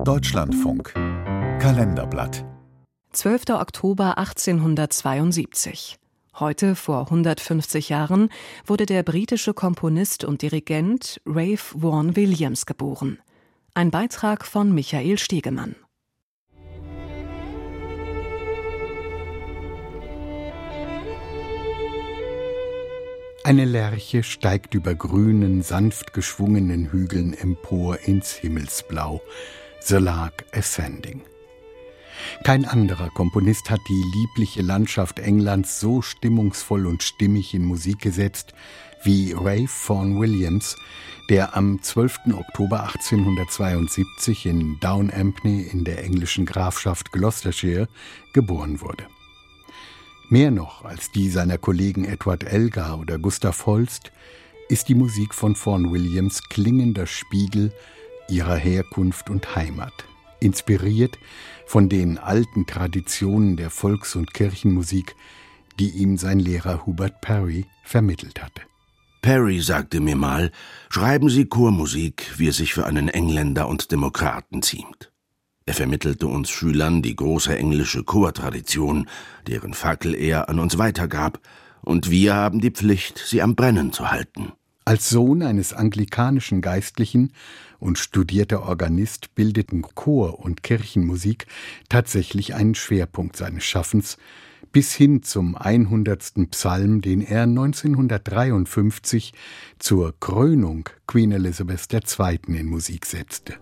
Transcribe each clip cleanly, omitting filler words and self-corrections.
Deutschlandfunk Kalenderblatt 12. Oktober 1872. Heute, vor 150 Jahren, wurde der britische Komponist und Dirigent Ralph Vaughan Williams geboren. Ein Beitrag von Michael Stegemann. Eine Lerche steigt über grünen, sanft geschwungenen Hügeln empor ins Himmelsblau. The Lark Ascending. Kein anderer Komponist hat die liebliche Landschaft Englands so stimmungsvoll und stimmig in Musik gesetzt wie Ralph Vaughan Williams, der am 12. Oktober 1872 in Downhampney in der englischen Grafschaft Gloucestershire geboren wurde. Mehr noch als die seiner Kollegen Edward Elgar oder Gustav Holst ist die Musik von Vaughan Williams klingender Spiegel ihrer Herkunft und Heimat, inspiriert von den alten Traditionen der Volks- und Kirchenmusik, die ihm sein Lehrer Hubert Parry vermittelt hatte. Parry sagte mir mal, schreiben Sie Chormusik, wie es sich für einen Engländer und Demokraten ziemt. Er vermittelte uns Schülern die große englische Chortradition, deren Fackel er an uns weitergab, und wir haben die Pflicht, sie am Brennen zu halten. Als Sohn eines anglikanischen Geistlichen und studierter Organist bildeten Chor- und Kirchenmusik tatsächlich einen Schwerpunkt seines Schaffens, bis hin zum 100. Psalm, den er 1953 zur Krönung Queen Elizabeth II. In Musik setzte.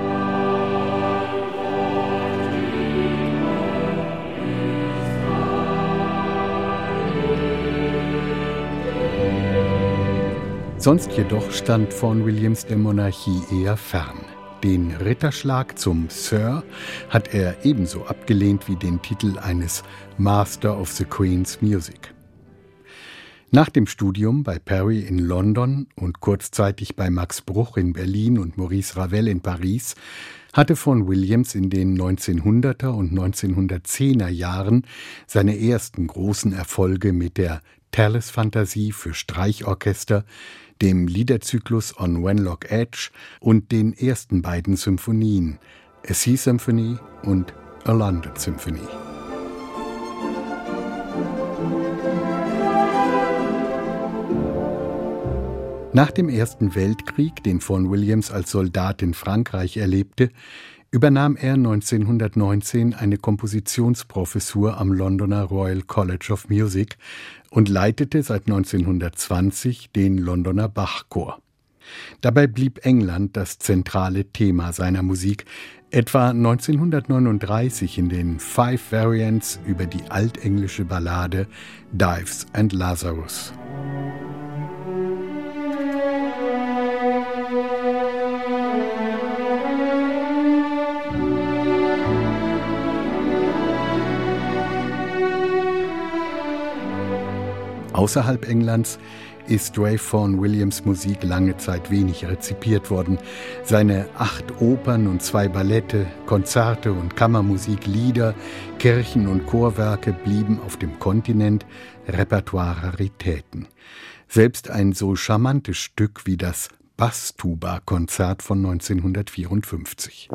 Sonst jedoch stand Vaughan Williams der Monarchie eher fern. Den Ritterschlag zum Sir hat er ebenso abgelehnt wie den Titel eines Master of the Queen's Music. Nach dem Studium bei Parry in London und kurzzeitig bei Max Bruch in Berlin und Maurice Ravel in Paris hatte Vaughan Williams in den 1900er und 1910er Jahren seine ersten großen Erfolge mit der Tallis-Fantasie für Streichorchester, dem Liederzyklus On Wenlock Edge und den ersten beiden Symphonien, A Sea Symphony und A London Symphony. Nach dem Ersten Weltkrieg, den Vaughan Williams als Soldat in Frankreich erlebte, übernahm er 1919 eine Kompositionsprofessur am Londoner Royal College of Music und leitete seit 1920 den Londoner Bachchor. Dabei blieb England das zentrale Thema seiner Musik, etwa 1939 in den 5 Variants über die altenglische Ballade Dives and Lazarus. Außerhalb Englands ist Ralph Vaughan Williams Musik lange Zeit wenig rezipiert worden. Seine 8 Opern und 2 Ballette, Konzerte und Kammermusik, Lieder, Kirchen- und Chorwerke blieben auf dem Kontinent Repertoire-Raritäten. Selbst ein so charmantes Stück wie das Basstuba-Konzert von 1954.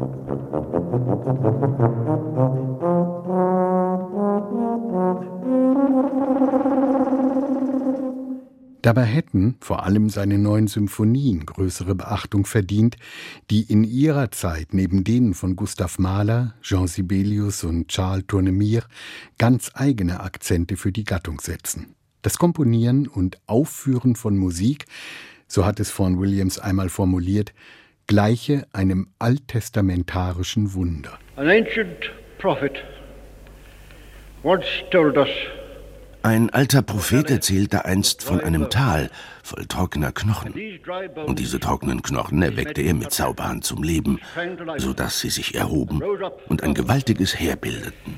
Dabei hätten vor allem seine 9 Symphonien größere Beachtung verdient, die in ihrer Zeit neben denen von Gustav Mahler, Jean Sibelius und Charles Tournemire ganz eigene Akzente für die Gattung setzen. Das Komponieren und Aufführen von Musik, so hat es Vaughan Williams einmal formuliert, gleiche einem alttestamentarischen Wunder. An ancient prophet once told us. Ein alter Prophet erzählte einst von einem Tal voll trockener Knochen. Und diese trockenen Knochen erweckte er mit Zauberhand zum Leben, sodass sie sich erhoben und ein gewaltiges Heer bildeten.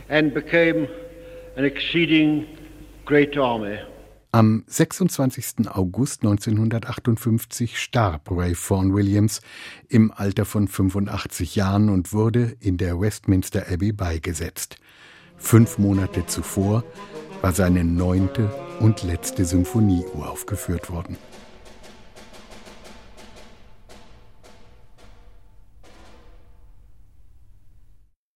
Am 26. August 1958 starb Ralph Vaughan Williams im Alter von 85 Jahren und wurde in der Westminster Abbey beigesetzt. 5 Monate zuvor war seine 9. und letzte Symphonie uraufgeführt worden.